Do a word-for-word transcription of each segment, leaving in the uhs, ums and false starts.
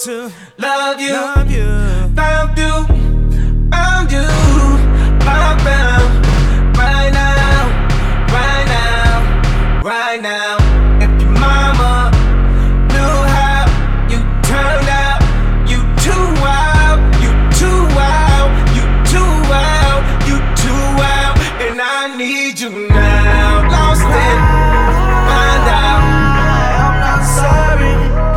to love you, love you. found you, found you, found, found, right now, right now, right now. If your mama knew how you turned out, you too wild, you too wild, you too wild, you too wild, and I need you now. Lost it, find out. I'm not sorry.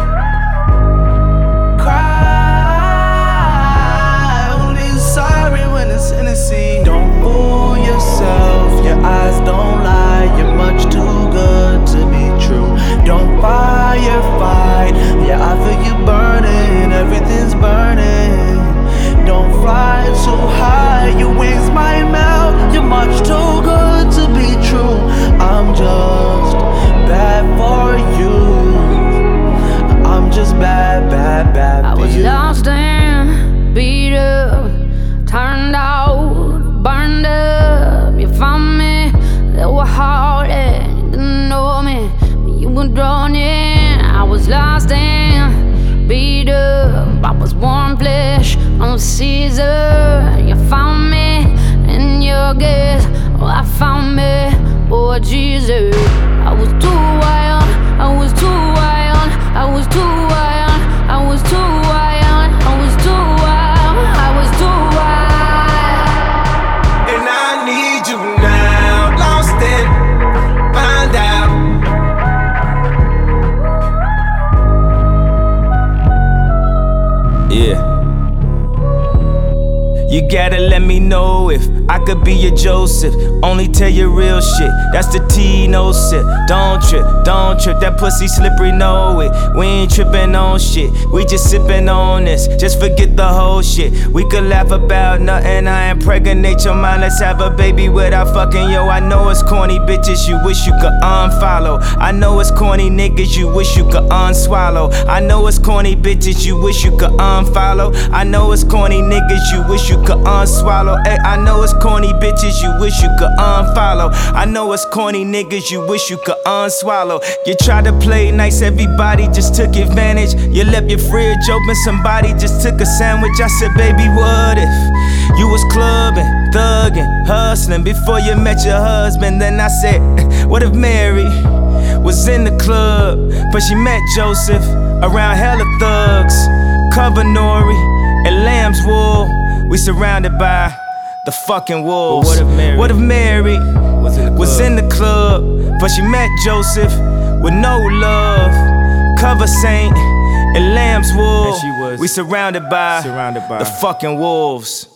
Don't fool yourself, your eyes don't lie. You're much too good to be true. Don't firefight, yeah, I feel you burning. Everything's burning. Don't fly too high, your wings might melt. You're much too good to be true. I'm just bad for you. I'm just bad, bad, bad for I was you. lost and beat up, turned out, burned up. You found me, they were hard and you didn't know me, but you were drawn in. I was lost and beat up, I was warm flesh on Caesar. You found me in your guess, oh I found me, boy Jesus. I was too wild, I was too wild, I was too wild, I was too wild, I was too wild, I was too wild. And I need you now, lost it, find out. Yeah. You gotta let me know if I could be your Joseph. Only tell you real shit. That's the T, no sip. Don't trip, don't trip. That pussy slippery, know it. We ain't tripping on shit. We just sipping on this. Just forget the whole shit. We could laugh about nothing. I impregnate your mind. Let's have a baby without fucking. Yo, I know it's corny bitches you wish you could unfollow. I know it's corny niggas you wish you could unswallow. I know it's corny bitches you wish you could unfollow. I know it's corny niggas you wish you could unswallow. Ay, I know it's corny bitches you wish you could unfollow. I know it's corny niggas you wish you could unswallow. You tried to play nice, everybody just took advantage. You left your fridge open, somebody just took a sandwich. I said, baby, what if you was clubbing, thugging, hustling before you met your husband? Then I said, what if Mary was in the club, but she met Joseph around hella thugs, cover Nori and lamb's wool. We surrounded by the fucking wolves. But what if Mary, what if Mary was, in was in the club, but she met Joseph with no love, cover saint and lamb's wool. And she was we surrounded by, surrounded by the fucking wolves.